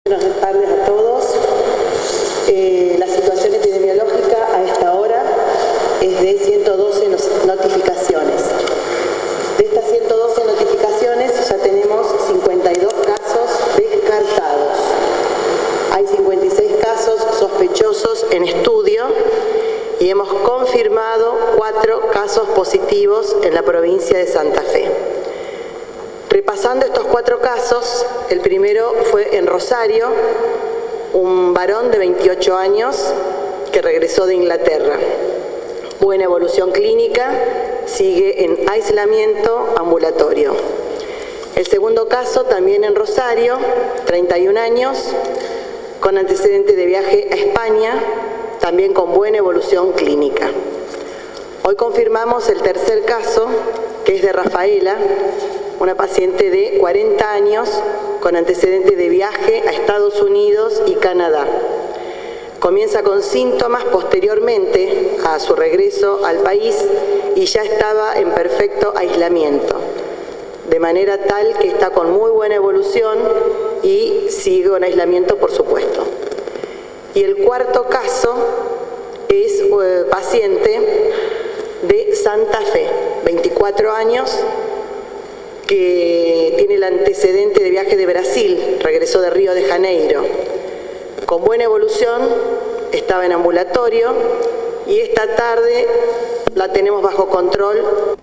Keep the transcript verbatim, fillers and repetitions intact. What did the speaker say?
Buenas tardes a todos. Eh, la situación epidemiológica a esta hora es de ciento doce notificaciones. De estas ciento doce notificaciones ya tenemos cincuenta y dos casos descartados. Hay cincuenta y seis casos sospechosos en estudio y hemos confirmado cuatro casos positivos en la provincia de Santa Fe. Repasando estos cuatro casos, el primero fue en Rosario, un varón de veintiocho años que regresó de Inglaterra. Buena evolución clínica, sigue en aislamiento ambulatorio. El segundo caso también en Rosario, treinta y un años, con antecedente de viaje a España, también con buena evolución clínica. Hoy confirmamos el tercer caso, que es de Rafaela, una paciente de cuarenta años con antecedente de viaje a Estados Unidos y Canadá. Comienza con síntomas posteriormente a su regreso al país y ya estaba en perfecto aislamiento, de manera tal que está con muy buena evolución y sigue con aislamiento, por supuesto. Y el cuarto caso es eh, paciente de Santa Fe, veinticuatro años, que tiene el antecedente de viaje de Brasil, regresó de Río de Janeiro. Con buena evolución, estaba en ambulatorio y esta tarde la tenemos bajo control